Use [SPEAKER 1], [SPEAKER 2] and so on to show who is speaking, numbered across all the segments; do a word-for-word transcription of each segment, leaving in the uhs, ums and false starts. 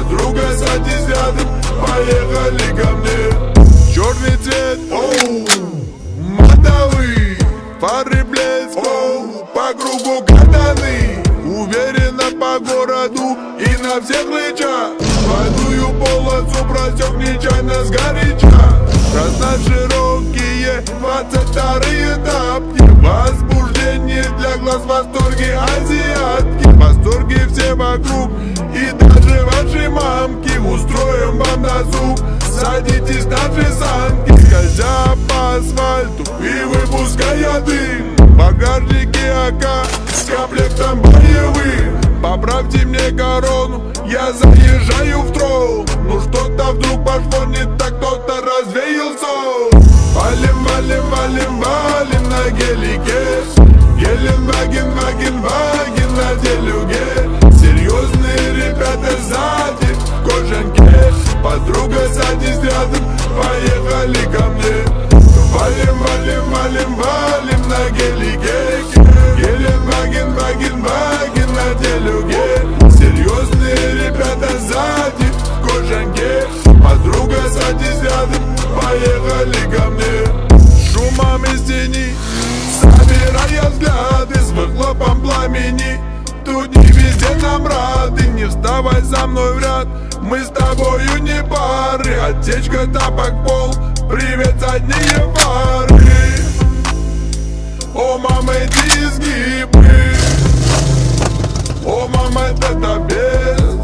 [SPEAKER 1] подруга, садись рядом, поехали ко мне. Черный цвет, оу, мотовый, фары блеск, оу, по кругу катаны. Уверенно по городу и на всех рычаг. Водую полосу просек нечаянно сгоряча. Разнав широкие двадцать вторые тапки. Возбуждение для глаз, в восторге азиатки. В восторге все вокруг и даже ваши мамки. Устроим вам досуг, садитесь в наши санки. Скользя по асфальту и выпуская дым. В багажнике АК с комплектом боевым. Поправьте мне корону, я заезжаю в трол. Ну что-то вдруг пошло не так, кто-то развеял сон. Валим, валим, валим, валим на гелике. Геленваген, ваген, ваген на делюге. Серьезные ребята сзади в кожанке. Подруга, садись рядом, поехали ко мне. Валим, валим, валим, валим на гелике. Геленваген, ваген, ваген на делюге. Серьезные ребята сзади в кожанке. Подруга, садись рядом, поехали ко мне. Шумом из тени, собирая взгляды, с выхлопом пламени. Тут не везде нам рады, не вставай за мной в ряд. Мы с тобою не пары, отсечка, тапок, пол. Привет, задние фары. О, мама, эти изгибы. О, мама, это без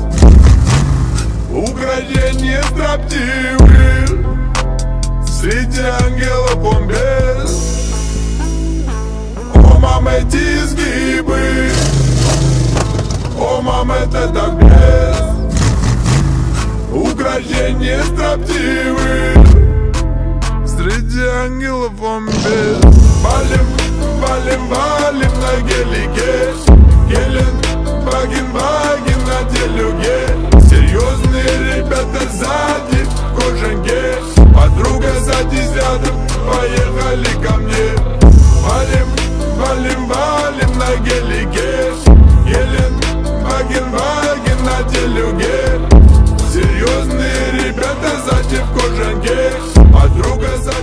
[SPEAKER 1] украшения строптивых. Среди ангелов он без. О, мама, эти изгибы. О, мама, это без украшения строптивых. Среди ангелов он без. Валим, валим, валим на гелике. Геленваген, ваген на делюге. Серьезные ребята сзади в кожанке. Подруга, садись рядом, поехали ко мне. Валим, валим, валим на гелике. Геленваген, ваген на делюге. Серьезные ребята сзади в кожанке. Подруга, садись